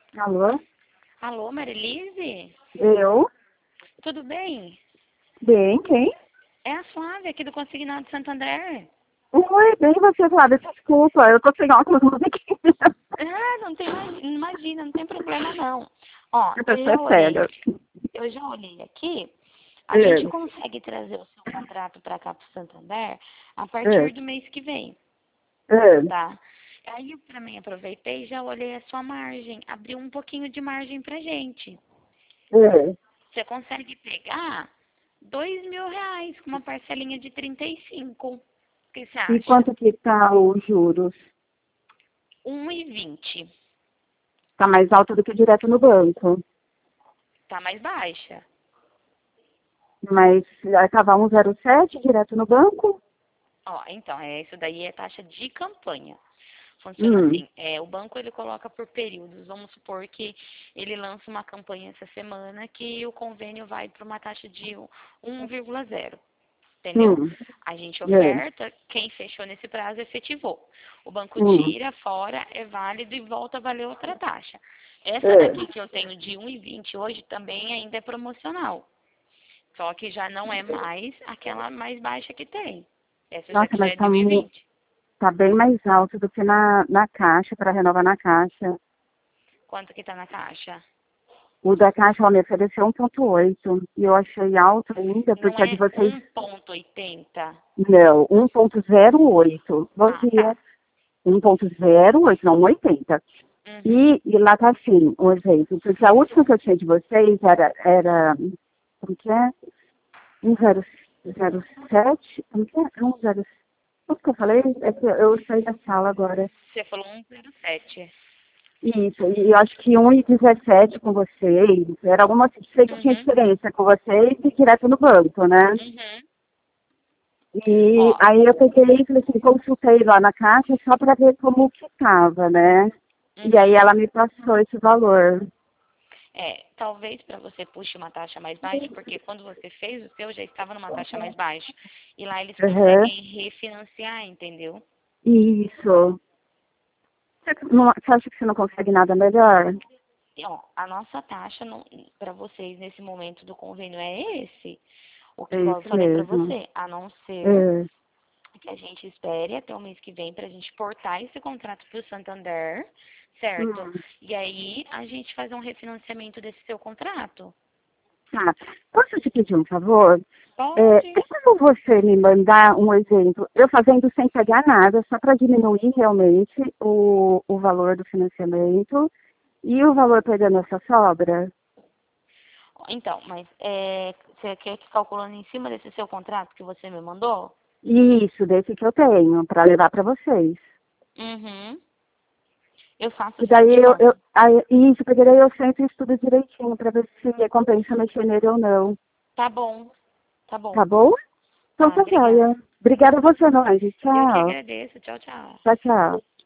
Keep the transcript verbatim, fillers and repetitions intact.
Alô? Alô, Marilise? Eu? Tudo bem? Bem, quem? É a Flávia aqui do Consignado Santander. Oi, bem você, Flávia, desculpa, eu tô sem óculos aqui. Ah, não tem, imagina, não tem problema não. Ó, A eu pessoa já é olhei, cega. eu já olhei aqui, a gente É, consegue trazer o seu contrato para cá pro Santander a é, partir do mês que vem, é, tá? Aí eu também aproveitei e já olhei a sua margem, abriu um pouquinho de margem pra gente. é. Você consegue pegar dois mil reais com uma parcelinha de trinta e cinco. O que você E acha? quanto que tá os juros? Um e vinte. Tá mais alto do que direto no banco. Tá mais baixa. Mas vai acabar um zero sete direto no banco? Ó, então, é, isso daí é taxa de campanha. Funciona Hum, assim, é, o banco ele coloca por períodos. Vamos supor que ele lança uma campanha essa semana que o convênio vai para uma taxa de um vírgula zero. Entendeu? hum, A gente é, oferta, quem fechou nesse prazo efetivou. O banco hum, tira fora, é válido e volta a valer outra taxa. Essa é. daqui que eu tenho de um e vinte hoje também ainda é promocional. Só que já não é mais aquela mais baixa que tem. Essa já Nossa, que já mas é tá, de um e mu- vinte. tá bem mais alto do que na, na caixa, para renovar na caixa. Quanto que tá na caixa? O da Caixa ela me ofereceu um ponto oito e eu achei alto ainda, Não porque a de é vocês, um ponto oitenta. não, um ponto zero oito. Bom Ah, tá. dia, um ponto zero oito, não, oitenta. Uhum. E, e lá tá assim, um exemplo, porque a última que eu tinha de vocês era, era como que é? um zero zero sete, como que é? um zero, o que eu falei? É que eu saí da sala agora. Você falou um zero sete. Isso, e eu acho que um e dezessete com vocês, era alguma, sei que tinha Uhum. experiência com vocês e direto no banco, né? Uhum. E Ó, aí eu peguei e falei assim, consultei lá na caixa só para ver como que estava, né? E aí uhum. ela me passou esse valor. É, talvez para você puxe uma taxa mais baixa, porque quando você fez o seu já estava numa taxa mais baixa. E lá eles Uhum. conseguem refinanciar, entendeu? Isso. Você, não, você acha que você não consegue nada melhor? E, ó, a nossa taxa para vocês nesse momento do convênio é esse. O que É igual eu isso falei para mesmo. você, a não ser É. que a gente espere até o mês que vem para a gente portar esse contrato para o Santander, certo? Hum. E aí a gente faz um refinanciamento desse seu contrato. Tá. Posso te pedir um favor? É, Pode. tem como você me mandar um exemplo? Eu fazendo sem pegar nada, só para diminuir realmente o, o valor do financiamento e o valor pegando essa sobra? Então, mas é, você quer que calculando em cima desse seu contrato que você me mandou? Isso, desse que eu tenho, para levar para vocês. Uhum. Eu faço E assim, daí te eu, eu mando. aí, isso, porque daí eu sempre estudo direitinho para ver se compensa mexer nele ou não. Tá bom, tá Tá bom. bom? Então Tá, tá joia. obrigada. Obrigada a você, Nós. Eu que Tchau. agradeço. Tchau, tchau. Tchau, tchau.